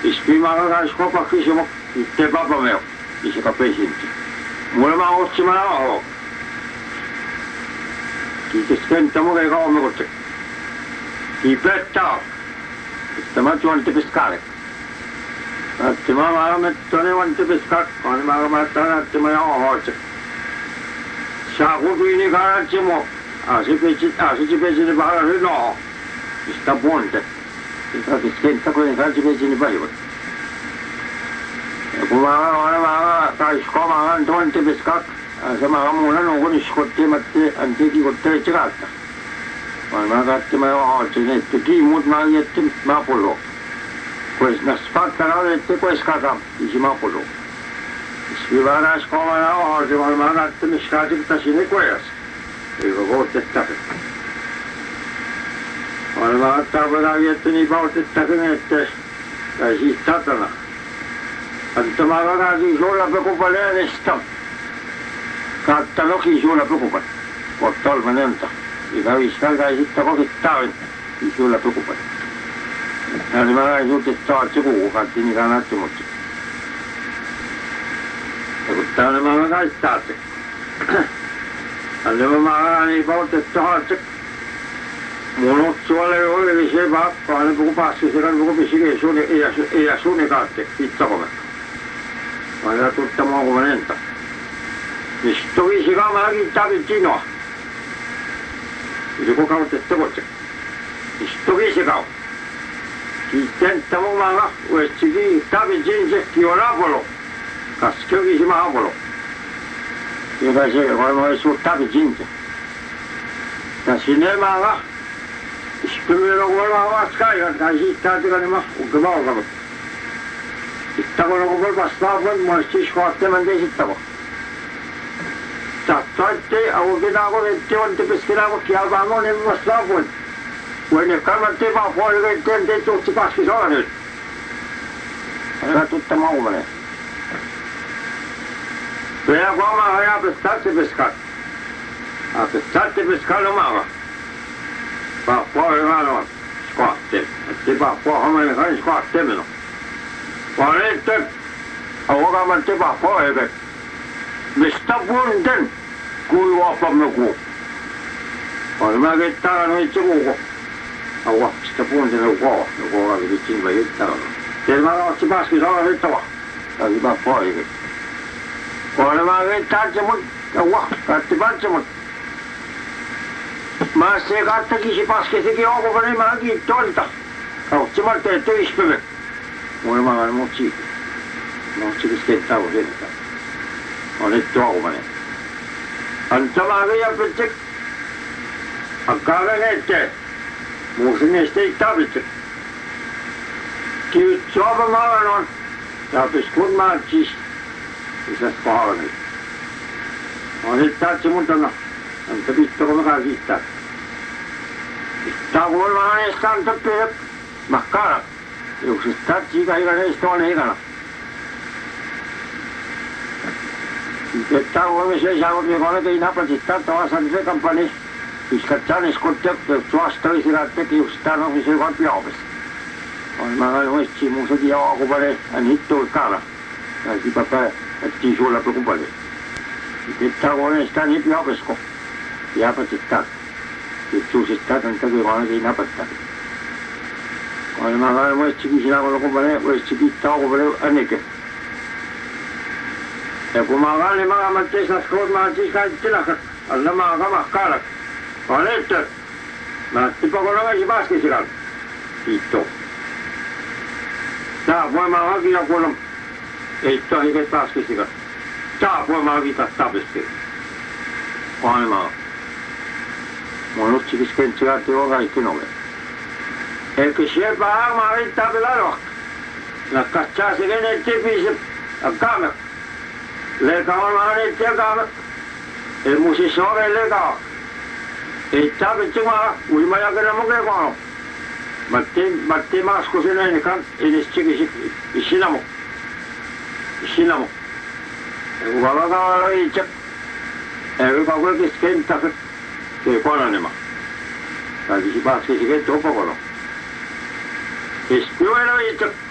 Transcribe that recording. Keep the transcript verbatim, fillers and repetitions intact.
Ispimaga skopa kisimo te papa meu. Isi ka pesinti. Mulle ma otsi ma ho. Ki keskenta mo ga ga me kotte. Ki petta. Tama tuan te pescare. Attima ma me tone wan te pescar. Kon ma ma tana attima ho ho. Sa go ni ga chimo. Asi peci asi ci peci ne ba no. Sta buonte. Sta keskenta ko ne ga ci peci ne ba io. Kuma ora ma ta skoma an tuan te pescar. Sama kamu na no ni skotte matte ante ki kotte chigata. Ma ga attima ho ne te ki mut ma yette ma polo. Pues na spatta na yette ko skaka isi ma polo. Sivara skoma na ho je ma ga attima skati ta sine ko yas. Ego go te ta. Ora ma ta ba yette ni ba te ta ne te. Ai si tatana. Antama ga di sola pe ko pale ne sta. Kattalo chi sulla preoccupata, portò il manenta, i capisci che si sta poco stava, chi sulla preoccupata. E magari tutti stati con quanti ne hanno attimo. E quest'anno magari state. Andiamo magari volte state. Monozzo alle ore diceva, quando preoccuparsi se non preoccuparsi che sono e a sono carte, pizza come. Ma era tutta mo come niente. Sto che si chiama anche il vicino. Il tuo capo te tocca. Sto che si chiama. Chi tenta mo manga, questo qui sta vicino che orapolo. Caschio che si chiama. Io facevo quando è sul sta vicino. Da cinema là. Spero quello a scarica, da città di Canima, o che va a capo. Sta con un po' passato, ma si scotte mentre stavo. Tante au ginago de tion te pesqueravo que algo ne mostrava. Quando calmate va fuori del tente tutti passi sono. Era tutta maumane. Per come aveva pescato pescato. A pescate pescare mava. Va fuori mano. Squatte. Ti va fuori come ne squatte meno. Guardate. Ora ma te va fuori. Mi sta buono cui wapa me ko. Ora ma che sta no ci ko. Awa sta buono ne ko. Ne ko ga di tin vai sta. Te ma no ci paschi sono detto va. Sta di va fuori. Ora ma che sta ci mo. Awa sta ti faccio mo. Ma se gatta chi si paschi se che ho con ma chi tolta. Oh ci ma te te ispeve. Ora ma non ci. Non ci schettavo dentro. Ho detto come. Antama che io per a cavalette, musine stai tablet. Che ciò ma non, da per scormarci, si sa spavare. Ho detto ci montano, non capito come la vita. Sta con la mano stante per, ma cara, io si sta ci che io sto negano. Che come se siamo più come che in Napoli ci sta a San Campani, i scacciani scottati per sua storia si ratte che stanno mi si colpi ovest. Magari noi ci muso di occupare a nitto il cara, di papà e ci sulla preoccupare. Che come sta di più ovesco, di Napoli ci sta, che tu si sta tanto che come che in Napoli sta. Quando magari noi ci viciniamo a occupare, noi ci sta a occupare a Necche. E come magari ma ma te sa scorma ci sta il telac, alla ma ma cara. Valette. Ma tipo con la ci paschi si cal. Tutto. Da poi ma anche la quello e to che paschi si cal. Da poi ma vita sta pesche. Quale ma. Ma non ci scherziate te ora che non è. E che si è pa ma vita per la rock. La caccia se che ne te pise a camera. Le cavalare te camera. E musicore le ca. E tabe te ma, ui ma ya che non che qua. Batte batte ma scusa ne kan e ne ci che si namo. Si namo. E guarda la riccia. E va quello che schenta che qua ne ma. La si passa che dopo quello. E spiù la riccia.